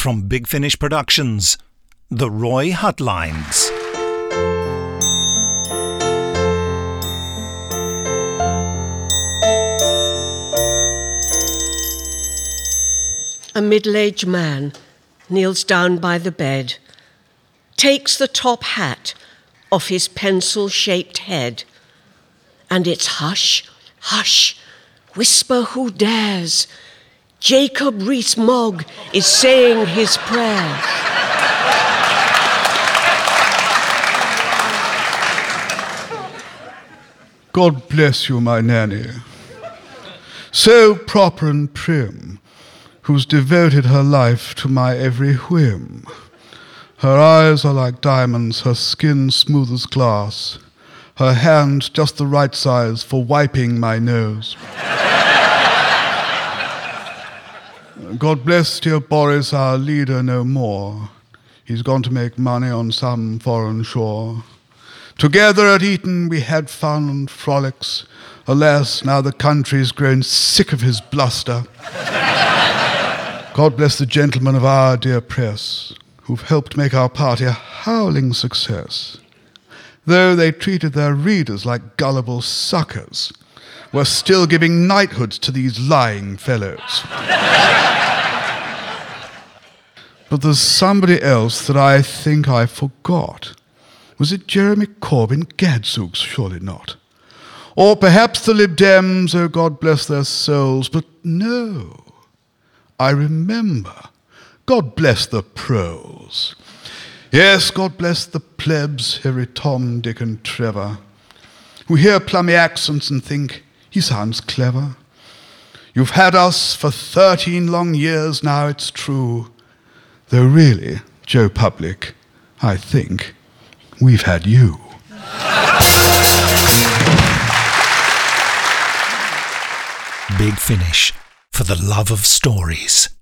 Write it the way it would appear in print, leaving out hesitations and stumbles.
From Big Finish Productions, The Roy Hutlines. A middle-aged man kneels down by the bed, takes the top hat off his pencil-shaped head, and it's hush, hush, whisper who dares. Jacob Rees-Mogg is saying his prayer. God bless you, my nanny, so proper and prim, who's devoted her life to my every whim. Her eyes are like diamonds, her skin smooth as glass, her hand just the right size for wiping my nose. God bless dear Boris, our leader, no more. He's gone to make money on some foreign shore. Together at Eton we had fun and frolics. Alas, now the country's grown sick of his bluster. God bless the gentlemen of our dear press, who've helped make our party a howling success. Though they treated their readers like gullible suckers, we're still giving knighthoods to these lying fellows. But there's somebody else that I think I forgot. Was it Jeremy Corbyn? Gadzooks, surely not. Or perhaps the Lib Dems, oh God bless their souls, but no. I remember. God bless the pros. Yes, God bless the plebs, every Tom, Dick and Trevor, who hear plummy accents and think, he sounds clever. You've had us for 13 long years now, it's true. Though really, Joe Public, I think we've had you. Big Finish, for the love of stories.